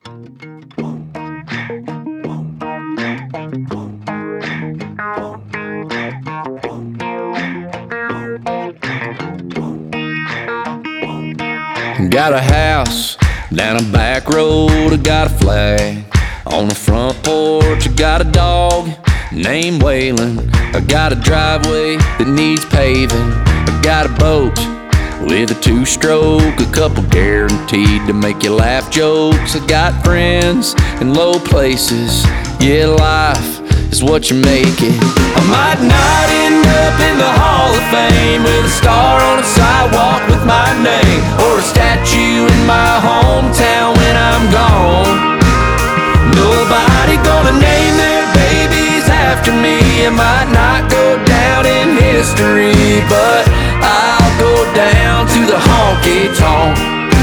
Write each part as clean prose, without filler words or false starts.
Got a house down a back road, I got a flag on the front porch. I got a dog named Waylon. I got a driveway that needs paving. I got a boat with a two-stroke, a couple guaranteed to make you laugh jokes. I got friends in low places, yeah, life is what you make it. I might not end up in the Hall of Fame with a star on a sidewalk with my name, or a statue in my hometown when I'm gone. Nobody gonna name their babies after me. I might not go down in history, but I'll go down to the honky-tonk.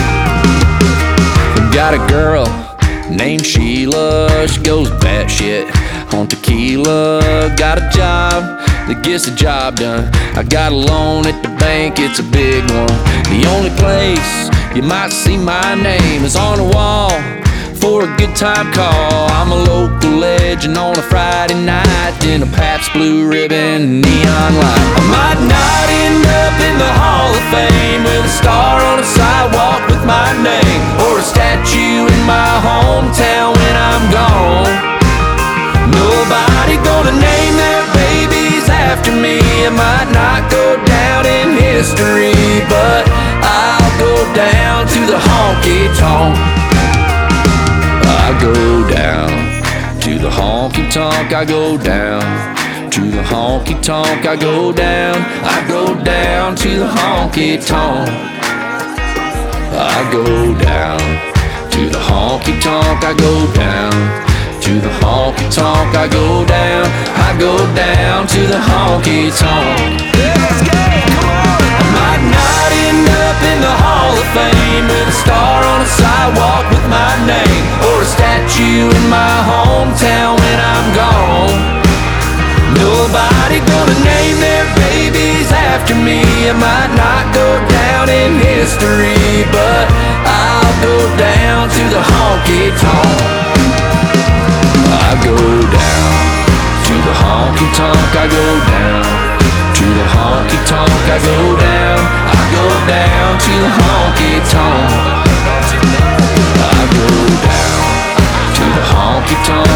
Got a girl named Sheila, she goes batshit on tequila. Got a job that gets the job done. I got a loan at the bank, it's a big one. The only place you might see my name is on the wall for a good time call. I'm a local legend on a Friday night in a Pabst Blue Ribbon neon light. I might not end up in the Hall of Fame with a star on a sidewalk with my name, or a statue in my hometown when I'm gone. Nobody gonna name their babies after me. I might not go down in history, but I'll go down to the honky-tonk. I go down to the honky-tonk. I go down to the honky-tonk. I go down. I go down to the honky-tonk. I go down to the honky-tonk. I go down to the honky-tonk. I go down. I go down to the honky-tonk. Let's go, come on. I might not end up in the Hall of Fame with a star on a sidewalk with my name, or a statue in my hometown when I'm gone. Nobody gonna name their babies after me. I might not go down in history, but I'll go down to the honky-tonk. I go down to the honky-tonk. I go down to the honky-tonk. I go down. I go down to the honky-tonk. I go down to the honky-tonk.